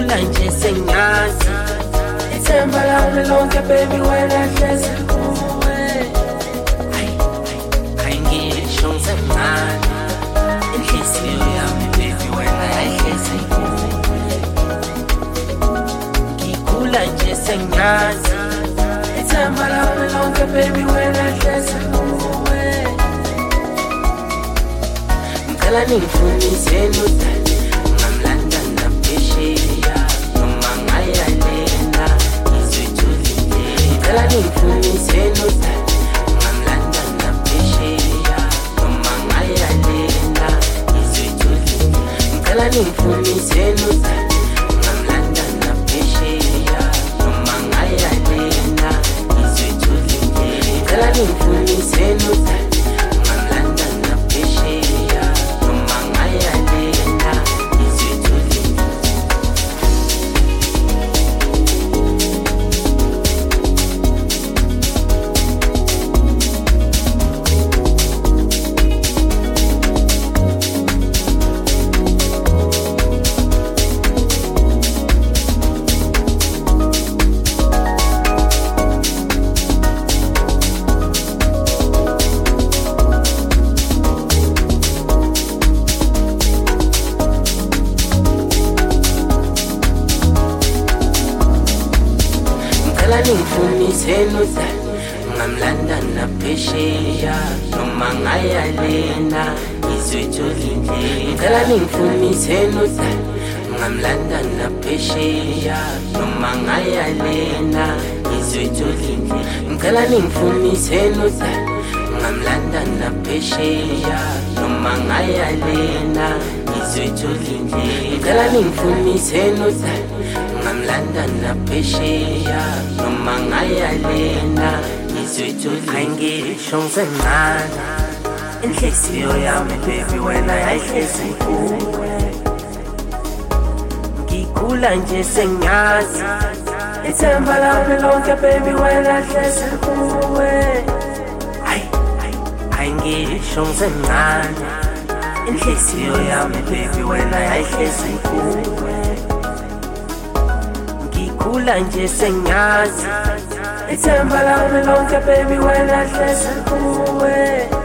Ngikula nje sengazi ithemba lami lonke baby wena hlezi kuwe. Ayingisho ngisemncane inhliziyo yami baby wena yayihlezi kuwe. Ngikula nje sengazi ithemba lami lonke baby wena hlezi kuwe. Ngicela ningifunise nodali ngamlanda naphesheya noma ngaya lena ngizwethulile. Ngicela ningifunise nodali ngamlanda naphesheya noma ngaya lena ngizwethulile. Ngicela ningifunise nodali ngamlanda naphesheya noma ngaya lena ngizwethulile. Ngicela ningifunise nodali ngamlanda naphesheya noma ngaya lena ngizwethulile. Ngicela ningifunise nodali ngamlanda naphesheya noma ngaya lena ngizwethulile. Ngicela ningifunise nodali ngamlanda naphesheya noma ngaya lena ngizwethulile. Ngicela ningifunise nodali ngamlanda naphesheya noma ngaya lena ngizwethulile. Ngicela ningifunise nodali ngamlanda naphesheya noma ngaya lena ngizwethulile. Ayingisho ngisemncane inhliziyo yami baby wena yayihlezi kuwe. Ngikula nje sengazi ithemba lami lonke baby wena hlezi kuwe. Ayingisho ngisemncane inhliziyo yami baby wena yayihlezi kuwe. Ngikula nje sengazi ithemba lami lonke baby wena hlezi kuwe.